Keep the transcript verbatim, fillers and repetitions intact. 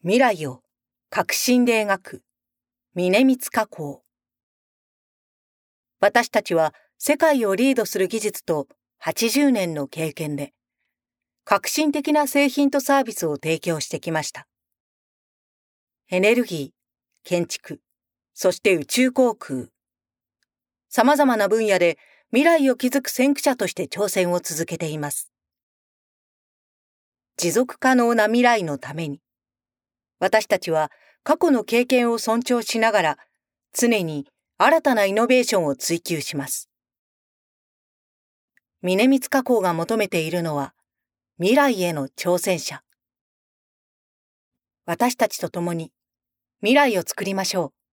未来を革新で描く峰光加工。私たちは世界をリードする技術とはちじゅうねんの経験で革新的な製品とサービスを提供してきました。エネルギー、建築、そして宇宙航空。様々な分野で未来を築く先駆者として挑戦を続けています。持続可能な未来のために、私たちは過去の経験を尊重しながら常に新たなイノベーションを追求します。峰光加工が求めているのは未来への挑戦者。私たちと共に未来を作りましょう。